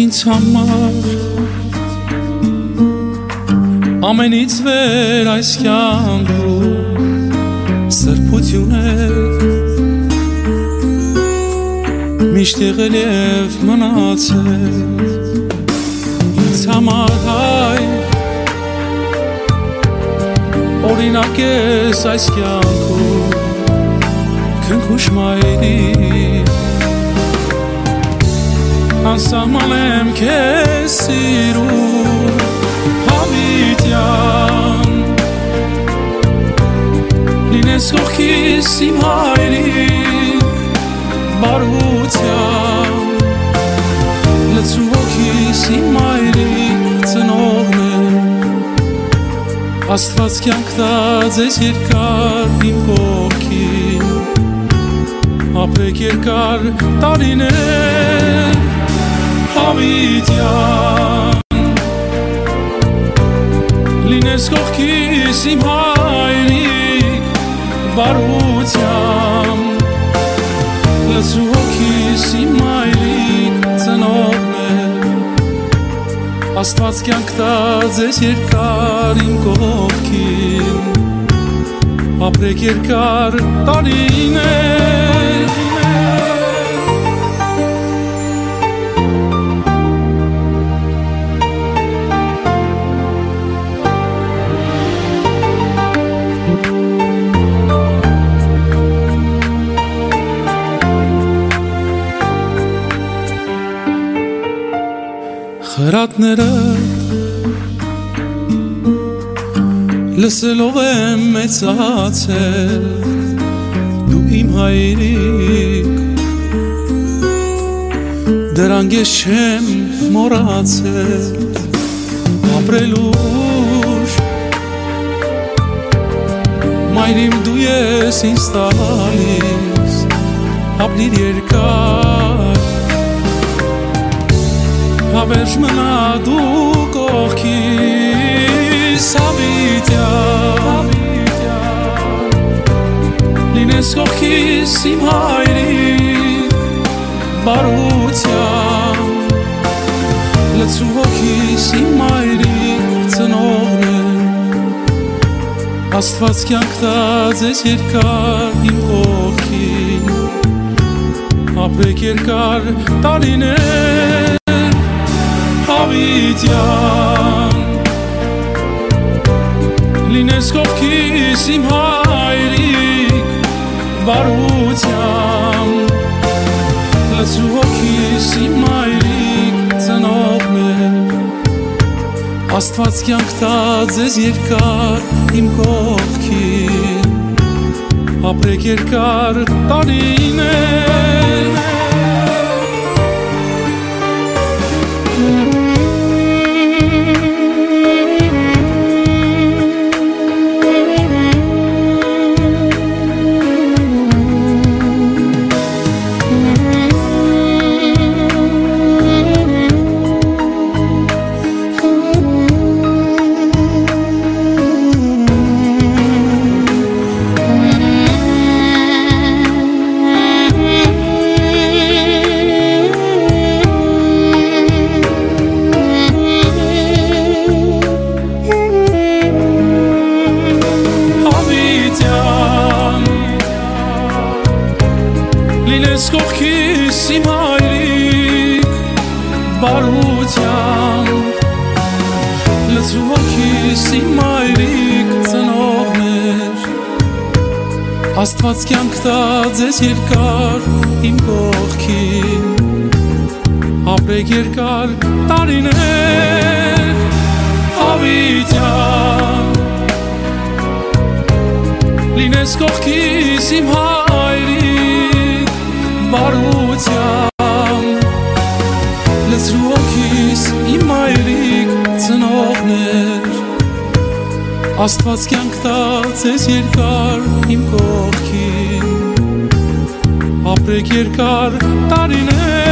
ինձ համար ամենից վեր այս կյանքում սրբություն է միշտ եղել և մնացել ինձ համար հայր օրինակ ես այս կյանքում քնքուշ մայրիկ անսահման եմ քեզ սիրում հավիտյան լինես կողքիս իմ հայրիկ բարության լցրու հոգիս իմ մայրիկ ծնողն է Աստված կյանք տա ձեզ երկար իմ կողքին ապրեք երկար տարիներ հավիտյան լինես կողքիս իմ հայրիկ բարության լցրու հոգիս իմ մայրիկ ծնողն է Աստված կյանք տա ձեզ երկար իմ կողքին ապրեք երկար տարիներ Խրատները լսելով եմ մեծացել դու իմ հայրիկ դրանք ես չեմ մոռացել ապրելու ուժ մայրիմ դու ես ինձ տալիս ապրիր երկար Հավերժ մնա դու կողքիս հավիտյան լինես կողքիս իմ հայրիկ բարության լցրու հոգիս իմ մայրիկ ծնողն է Աստված կյանք տա ձեզ երկար իմ կողքին ապրեք երկար տարիներ հավիտյան լինես կողքիս իմ հայրիկ բարության լցրու հոգիս իմ մայրիկ ծնողն է Աստված կյանք տա ձեզ երկար իմ կողքին ապրեք երկար տարիներ Լինես կողքիս իմ հայրիկ բարության լցրու հոգիս իմ մայրիկ ծնողն էր Աստված կյանք տա ձեզ երկար իմ կողքին ապրեք երկար տարիներ հավիտյան լինես կողքիս իմ հայրիկ բարության լցրու հոգիս իմ մայրիկ ծնողն էր Աստված կյանք տա ձեզ երկար իմ կողքին ապրեք երկար տարիներ